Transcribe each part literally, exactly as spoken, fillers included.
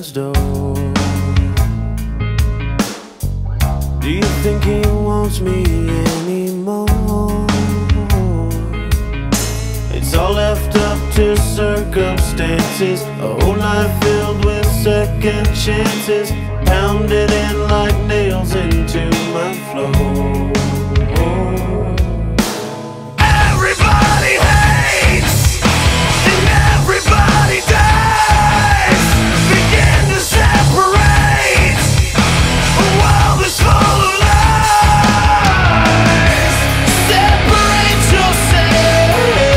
heaven's door. Do you think he wants me anymore? It's all left up to circumstances, a whole life filled with second chances, pounded in like nails into my floor. Everybody hates, and everybody dies. Begin to separate, a world is full of lies. Separate yourself.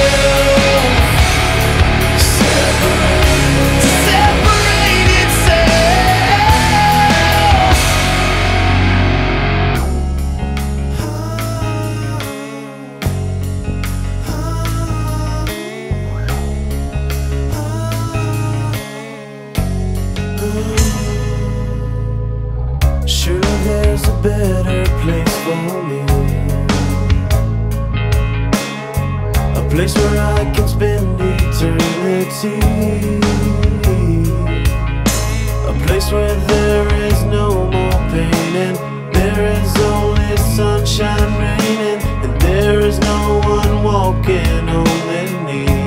Separate, separate itself. Surely there's a better place for me, a place where I can spend eternity, a place where there is no more pain, and there is only sunshine raining, and there is no one walking on their knees.